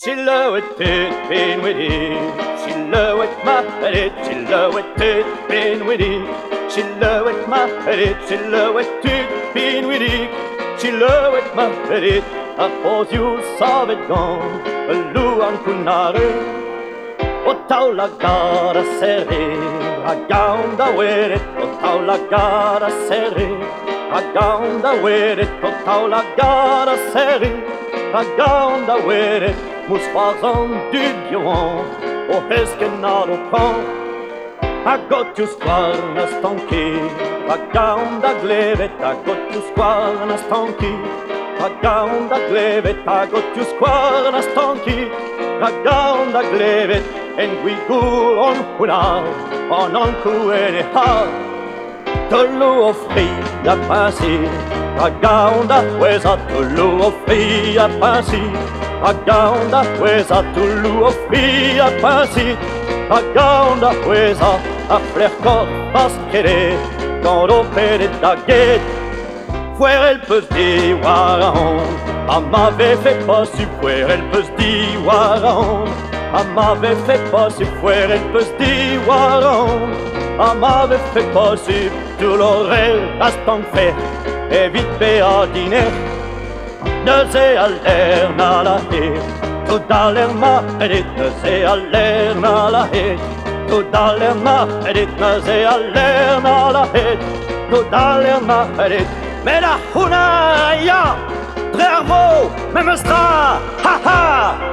Silhouetted Pinwiddy, silhouette ma headed, silhouetted Pinwiddy, silhouette ma headed, silhouetted Pinwiddy, silhouette ma headed, a posius savegan, a luan kunare, o taula gara serre, a gaunda weret, o taula gara serre, a gaunda weret, o taula gara serre, a gaunda weret, mus fazan dygjuan, och häsken och pan. A gott ju skvarna stonki, a gaunda glevet, a gott ju skvarna stonki, a gaunda glevet, a gott ju skvarna stonki, a gaunda glevet, en guigur on hunar, on kuere har. Tullu och fria passi, a gaunda huesa, tullu och fria passi, a gaunda huesa, tullu och fria passi, a gaunda huesa, a flercor pasquere, quand on pede da guet, fuera el pus di waraon, a m'avait fait pas si fuera el pus di waraon, a m'avait fait pas si fuera el pus di waraon, a m'avait fait pas si tu l'aurais rastan fait, et vite fait à dîner, ne se alterna la haie, tout à l'air ma edit, ne se alterna la haie, tout à l'air ma edit, ne se alterna la haie, tout à l'air ma edit, mais la hunaya, Drervo, même stra, ha ha.